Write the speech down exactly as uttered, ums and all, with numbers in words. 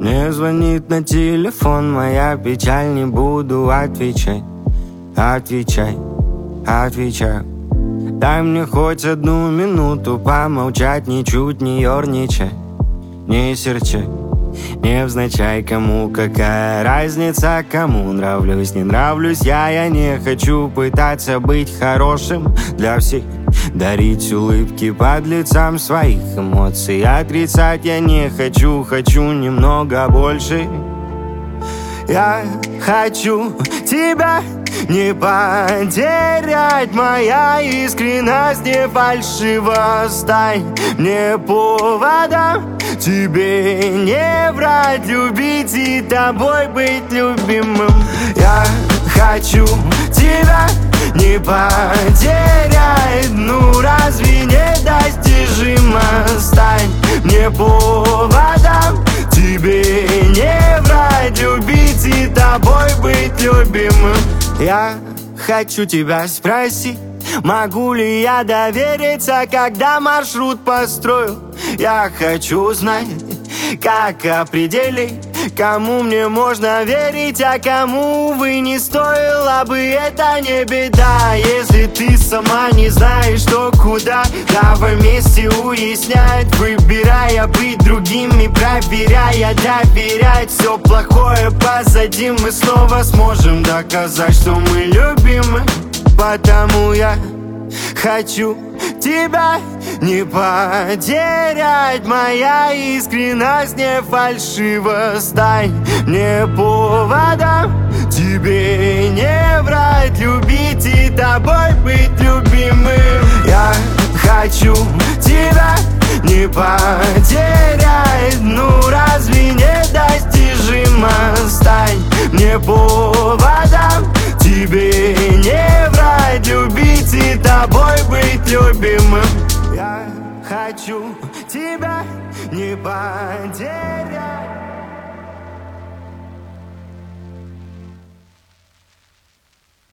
Мне звонит на телефон моя печаль, не буду отвечать. Отвечай, отвечай. Дай мне хоть одну минуту помолчать, ничуть не ерничай, не серчай. Невзначай, кому какая разница, кому нравлюсь, не нравлюсь я. Я не хочу пытаться быть хорошим для всех, дарить улыбки под лицам своих эмоций. Отрицать я не хочу, хочу немного больше. Я хочу тебя не потерять, моя искренность не фальшива. Стань мне поводом, тебе не врать, любить и тобой быть любимым. Я хочу тебя не потерять, ну разве недостижимо? Стань мне поводом, тебе не врать, любить и тобой быть любимым. Я хочу тебя спросить, могу ли я довериться, когда маршрут построю? Я хочу знать, как определить, кому мне можно верить, а кому, увы, не стоило бы. Это не беда, если ты сама не знаешь, что куда. Давай вместе уяснять, выбирая быть другими, проверяя, доверять. Все плохое позади, мы снова сможем доказать, что мы любимы. Потому я хочу тебя не потерять, моя искренность не фальшива. Стань мне поводом, тебе не врать, любить и тобой быть любимым. Я хочу тебя не потерять, ну разве недостижимо? Стань мне поводом, тебе не врать, любить и тобой быть любимым. Я хочу тебя не потерять.